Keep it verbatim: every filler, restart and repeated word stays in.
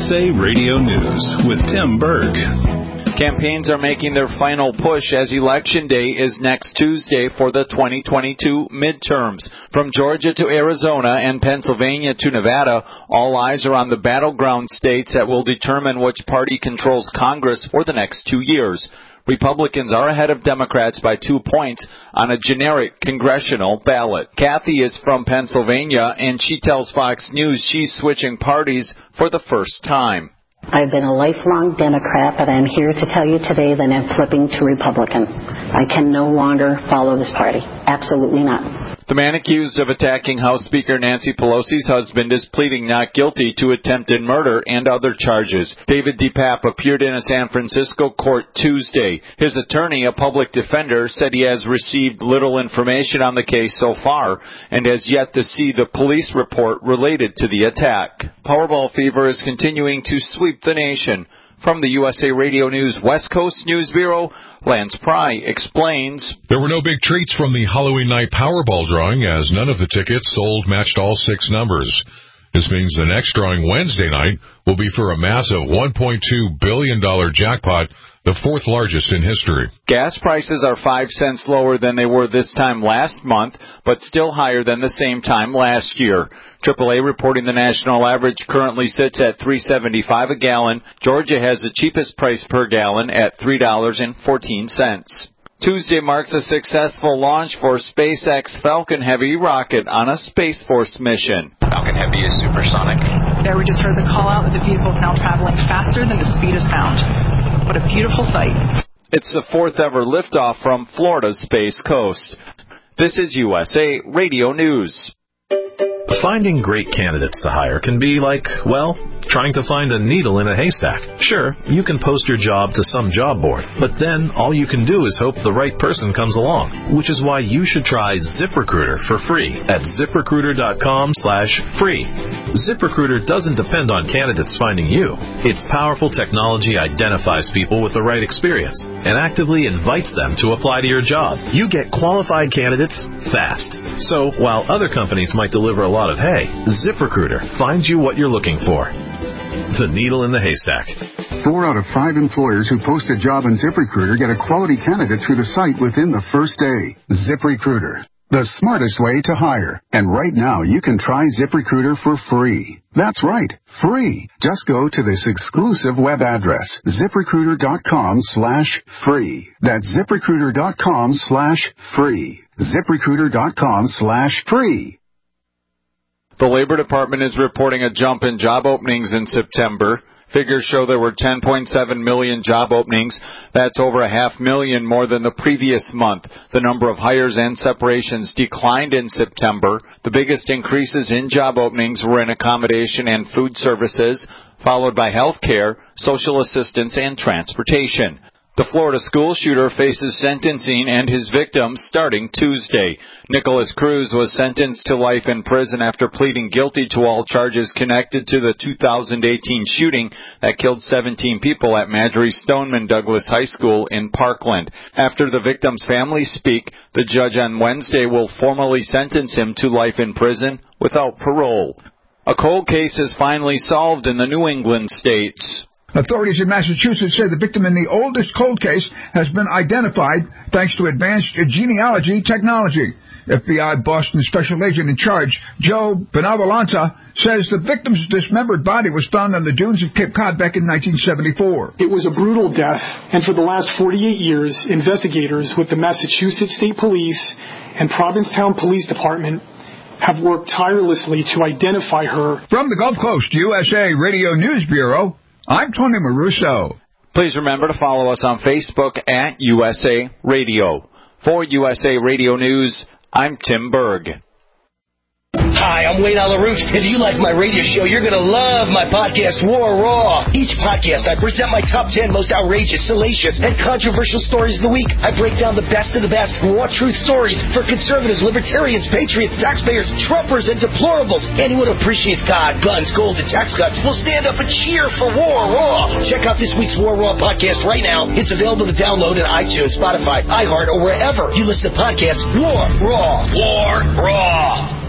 S A Radio News with Tim Berg. Campaigns are making their final push as Election Day is next Tuesday for the twenty twenty-two midterms. From Georgia to Arizona and Pennsylvania to Nevada, all eyes are on the battleground states that will determine which party controls Congress for the next two years. Republicans are ahead of Democrats by two points on a generic congressional ballot. Kathy is from Pennsylvania, and she tells Fox News she's switching parties for the first time. I've been a lifelong Democrat, but I'm here to tell you today that I'm flipping to Republican. I can no longer follow this party. Absolutely not. The man accused of attacking House Speaker Nancy Pelosi's husband is pleading not guilty to attempted murder and other charges. David DePape appeared in a San Francisco court Tuesday. His attorney, a public defender, said he has received little information on the case so far and has yet to see the police report related to the attack. Powerball fever is continuing to sweep the nation. From the U S A Radio News West Coast News Bureau, Lance Pry explains. There were no big treats from the Halloween night Powerball drawing, as none of the tickets sold matched all six numbers. This means the next drawing Wednesday night will be for a massive one point two billion dollars jackpot, the fourth largest in history. Gas prices are five cents lower than they were this time last month, but still higher than the same time last year. triple A reporting the national average currently sits at three dollars and seventy-five cents a gallon. Georgia has the cheapest price per gallon at three dollars and fourteen cents. Tuesday marks a successful launch for SpaceX Falcon Heavy rocket on a Space Force mission. Falcon Heavy is supersonic. There we just heard the call out that the vehicle is now traveling faster than the speed of sound. What a beautiful sight. It's the fourth ever liftoff from Florida's Space Coast. This is U S A Radio News. Finding great candidates to hire can be like, well, trying to find a needle in a haystack. Sure, you can post your job to some job board, but then all you can do is hope the right person comes along, which is why you should try ZipRecruiter for free at ZipRecruiter.com slash free. ZipRecruiter doesn't depend on candidates finding you. Its powerful technology identifies people with the right experience and actively invites them to apply to your job. You get qualified candidates fast. So while other companies might deliver a lot of hay, ZipRecruiter finds you what you're looking for. The needle in the haystack. Four out of five employers who post a job on ZipRecruiter get a quality candidate through the site within the first day. ZipRecruiter, the smartest way to hire. And right now, you can try ZipRecruiter for free. That's right, free. Just go to this exclusive web address, ZipRecruiter.com slash free. That's ZipRecruiter.com slash free. ZipRecruiter.com slash free. The Labor Department is reporting a jump in job openings in September. Figures show there were ten point seven million job openings. That's over a half million more than the previous month. The number of hires and separations declined in September. The biggest increases in job openings were in accommodation and food services, followed by health care, social assistance, and transportation. The Florida school shooter faces sentencing and his victims starting Tuesday. Nicholas Cruz was sentenced to life in prison after pleading guilty to all charges connected to the two thousand eighteen shooting that killed seventeen people at Marjory Stoneman Douglas High School in Parkland. After the victims' families speak, the judge on Wednesday will formally sentence him to life in prison without parole. A cold case is finally solved in the New England states. Authorities in Massachusetts say the victim in the oldest cold case has been identified thanks to advanced genealogy technology. F B I Boston Special Agent in charge, Joe Benavolanta, says the victim's dismembered body was found on the dunes of Cape Cod back in nineteen seventy-four. It was a brutal death, and for the last forty-eight years, investigators with the Massachusetts State Police and Provincetown Police Department have worked tirelessly to identify her. From the Gulf Coast U S A Radio News Bureau, I'm Tony Maruso. Please remember to follow us on Facebook at U S A Radio. For U S A Radio News, I'm Tim Berg. Hi, I'm Wayne LaRouche. If you like my radio show, you're going to love my podcast, War Raw. Each podcast, I present my top ten most outrageous, salacious, and controversial stories of the week. I break down the best of the best raw truth stories for conservatives, libertarians, patriots, taxpayers, Trumpers, and deplorables. Anyone who appreciates God, guns, gold, and tax cuts will stand up and cheer for War Raw. Check out this week's War Raw podcast right now. It's available to download on iTunes, Spotify, iHeart, or wherever you listen to podcasts. War Raw. War Raw.